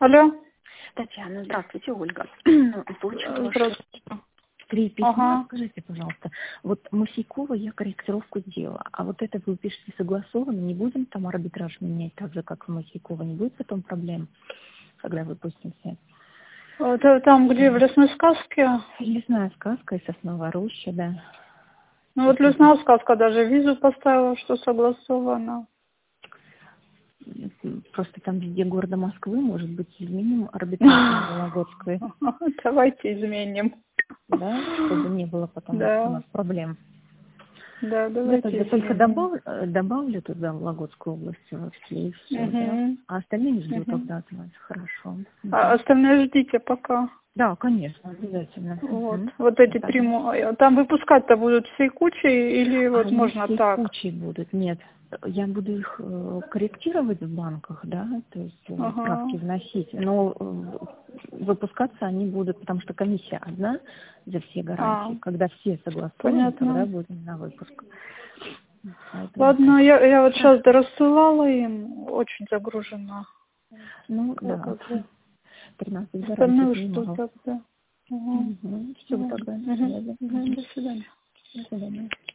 Алло. Татьяна, здравствуйте, Ольга. Получила Здравствуйте. 3 письма. Ага. Скажите, пожалуйста, вот Мосейкова я корректировку сделала, а вот это вы пишете согласованно, не будем там арбитраж менять так же, как в Мосейкова, не будет потом проблем, когда выпустимся? Это там, где в лесной сказке? Лесная сказка и сосновая роща, да. Ну вот лесная сказка даже визу поставила, что согласовано. Просто там везде города Москвы, может быть, изменим арбитраж Вологодской, Давайте изменим. да, чтобы не было потом у Да. нас проблем. Да, Я давайте тогда только изменим. добавлю туда Вологодскую область вообще и все, да. Угу. А остальные жду Угу. тогда от вас. Хорошо. А остальное ждите пока. Да, конечно, обязательно. Вот. Вот эти три. Там выпускать-то будут всей кучей или А вот они можно все так? кучей будут. Нет, я буду их корректировать в банках, да, то есть справки Ага. вносить, но выпускаться они будут, потому что комиссия одна за все гарантии. Когда все согласованы, тогда Понятно. будем на выпуск. Поэтому Ладно, так. я вот сейчас дорассылала им, очень загружена. Ну, да. Как бы. 13 гарантий Остальное что понимала. тогда? Угу. Все, тогда. До свидания. До свидания. До свидания.